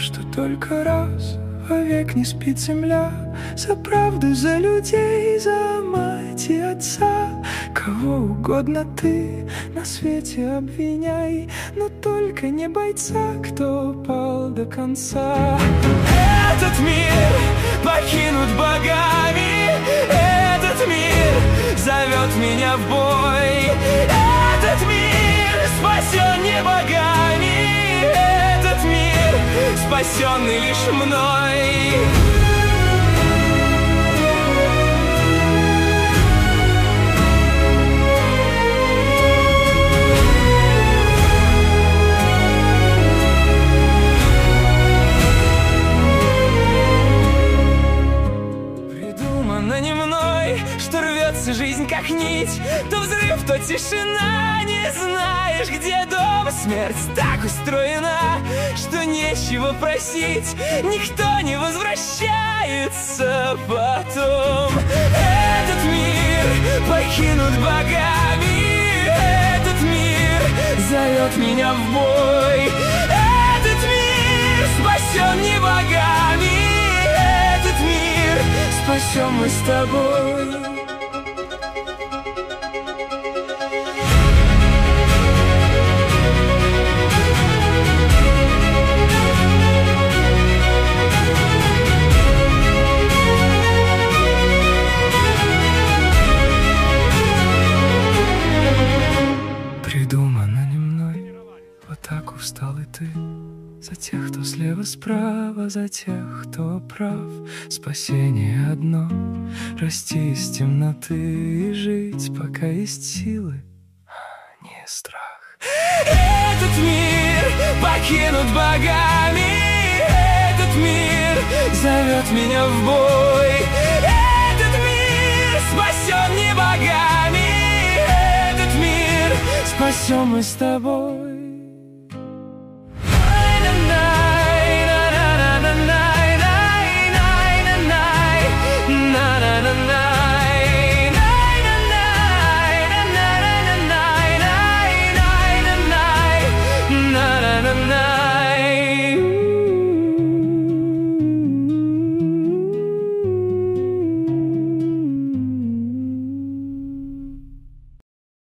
что только раз вовек не спит земля. За правду, за людей, за мать и отца. Кого угодно ты на свете обвиняй, но только не бойца, кто пал до конца. Этот мир покинут богами, этот мир зовет меня в бой. Этот мир спасен не богами, этот мир спасенный лишь мной. Что рвется жизнь как нить, то взрыв, то тишина. Не знаешь, где дом, смерть так устроена, что нечего просить, никто не возвращается потом. Этот мир покинут богами, этот мир зовет меня в бой. Этот мир спасен не богами, этот мир спасем мы с тобой. Придумано не мной, вот так устал и ты. За тех, кто слева, справа, за тех, кто прав. Спасение одно — расти из темноты и жить, пока есть силы, а не страх. Этот мир покинут богами, этот мир зовет меня в бой. Этот мир спасен не богами, этот мир спасем мы с тобой.